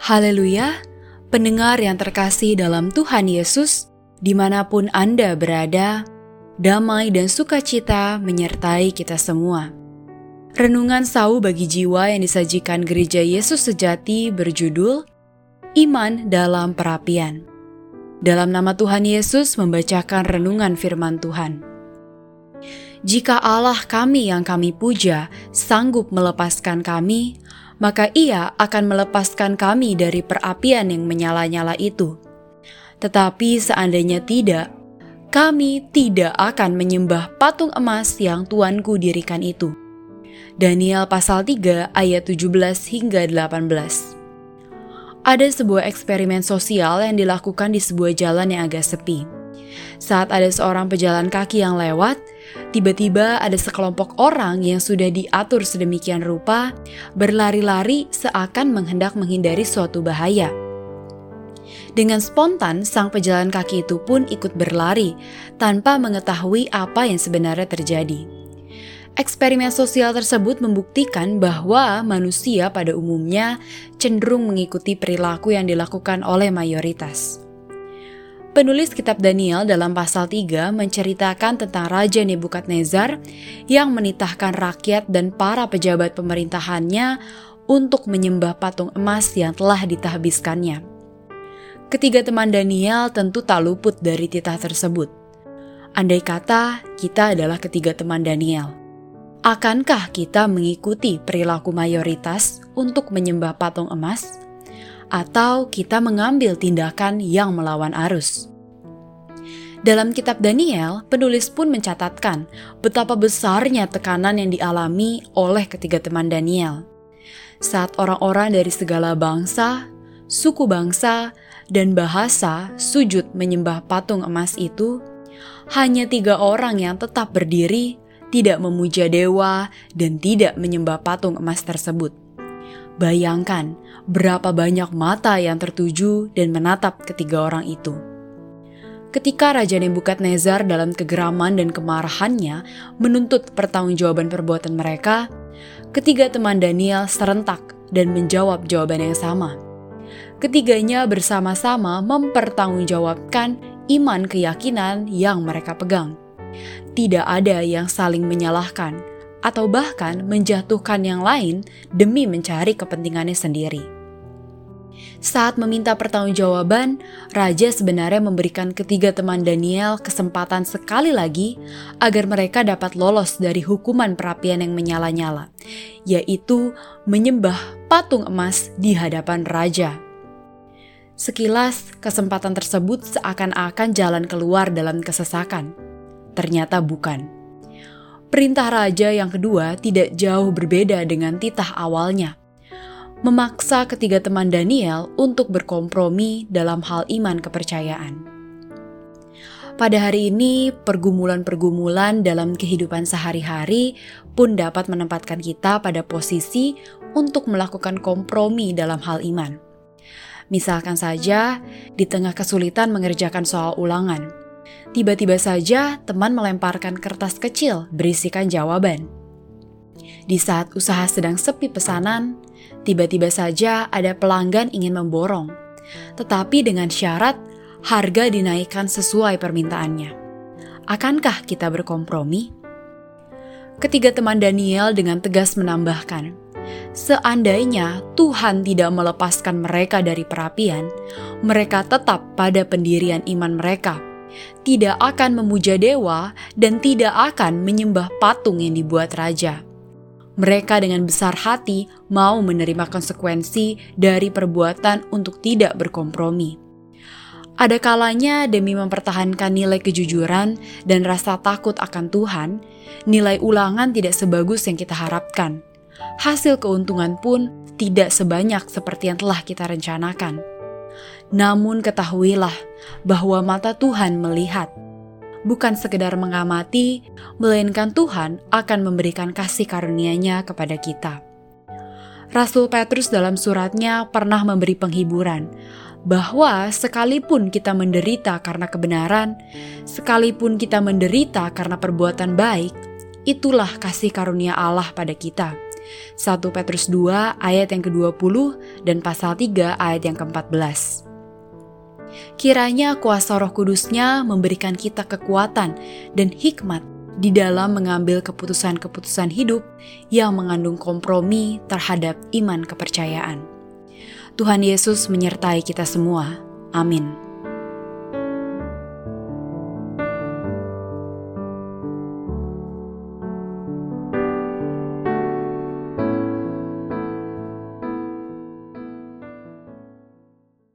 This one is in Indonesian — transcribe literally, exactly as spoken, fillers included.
Haleluya, pendengar yang terkasih dalam Tuhan Yesus, dimanapun Anda berada, damai dan sukacita menyertai kita semua. Renungan sau bagi jiwa yang disajikan Gereja Yesus Sejati berjudul Iman dalam Perapian. Dalam nama Tuhan Yesus membacakan renungan firman Tuhan. Jika Allah kami yang kami puja sanggup melepaskan kami, maka Ia akan melepaskan kami dari perapian yang menyala-nyala itu. Tetapi seandainya tidak, kami tidak akan menyembah patung emas yang Tuanku dirikan itu. Daniel pasal tiga ayat tujuh belas hingga delapan belas. Ada sebuah eksperimen sosial yang dilakukan di sebuah jalan yang agak sepi. Saat ada seorang pejalan kaki yang lewat, tiba-tiba ada sekelompok orang yang sudah diatur sedemikian rupa berlari-lari seakan menghendak menghindari suatu bahaya. Dengan spontan, sang pejalan kaki itu pun ikut berlari tanpa mengetahui apa yang sebenarnya terjadi. Eksperimen sosial tersebut membuktikan bahwa manusia pada umumnya cenderung mengikuti perilaku yang dilakukan oleh mayoritas. Penulis kitab Daniel dalam pasal tiga menceritakan tentang Raja Nebukadnezar yang menitahkan rakyat dan para pejabat pemerintahannya untuk menyembah patung emas yang telah ditahbiskannya. Ketiga teman Daniel tentu tak luput dari titah tersebut. Andai kata kita adalah ketiga teman Daniel, akankah kita mengikuti perilaku mayoritas untuk menyembah patung emas? Atau kita mengambil tindakan yang melawan arus? Dalam kitab Daniel, penulis pun mencatatkan betapa besarnya tekanan yang dialami oleh ketiga teman Daniel. Saat orang-orang dari segala bangsa, suku bangsa, dan bahasa sujud menyembah patung emas itu, hanya tiga orang yang tetap berdiri, tidak memuja dewa, dan tidak menyembah patung emas tersebut. Bayangkan berapa banyak mata yang tertuju dan menatap ketiga orang itu. Ketika Raja Nebukadnezar dalam kegeraman dan kemarahannya menuntut pertanggungjawaban perbuatan mereka, ketiga teman Daniel serentak dan menjawab jawaban yang sama. Ketiganya bersama-sama mempertanggungjawabkan iman keyakinan yang mereka pegang. Tidak ada yang saling menyalahkan atau bahkan menjatuhkan yang lain demi mencari kepentingannya sendiri. Saat meminta pertanggungjawaban, Raja sebenarnya memberikan ketiga teman Daniel kesempatan sekali lagi agar mereka dapat lolos dari hukuman perapian yang menyala-nyala, yaitu menyembah patung emas di hadapan Raja. Sekilas, kesempatan tersebut seakan-akan jalan keluar dalam kesesakan. Ternyata bukan. Perintah raja yang kedua tidak jauh berbeda dengan titah awalnya, memaksa ketiga teman Daniel untuk berkompromi dalam hal iman kepercayaan. Pada hari ini, pergumulan-pergumulan dalam kehidupan sehari-hari pun dapat menempatkan kita pada posisi untuk melakukan kompromi dalam hal iman. Misalkan saja, di tengah kesulitan mengerjakan soal ulangan, tiba-tiba saja teman melemparkan kertas kecil berisikan jawaban. Di saat usaha sedang sepi pesanan, tiba-tiba saja ada pelanggan ingin memborong, tetapi dengan syarat harga dinaikkan sesuai permintaannya. Akankah kita berkompromi? Ketiga teman Daniel dengan tegas menambahkan, seandainya Tuhan tidak melepaskan mereka dari perapian, mereka tetap pada pendirian iman mereka, tidak akan memuja dewa, dan tidak akan menyembah patung yang dibuat raja. Mereka dengan besar hati mau menerima konsekuensi dari perbuatan untuk tidak berkompromi. Ada kalanya demi mempertahankan nilai kejujuran dan rasa takut akan Tuhan, nilai ulangan tidak sebagus yang kita harapkan. Hasil keuntungan pun tidak sebanyak seperti yang telah kita rencanakan. Namun ketahuilah bahwa mata Tuhan melihat, bukan sekedar mengamati, melainkan Tuhan akan memberikan kasih karunia-Nya kepada kita. Rasul Petrus dalam suratnya pernah memberi penghiburan, bahwa sekalipun kita menderita karena kebenaran, sekalipun kita menderita karena perbuatan baik, itulah kasih karunia Allah pada kita, satu Petrus dua ayat yang kedua puluh dan pasal tiga ayat yang keempat belas. Kiranya kuasa Roh Kudus-Nya memberikan kita kekuatan dan hikmat di dalam mengambil keputusan-keputusan hidup yang mengandung kompromi terhadap iman kepercayaan. Tuhan Yesus menyertai kita semua. Amin.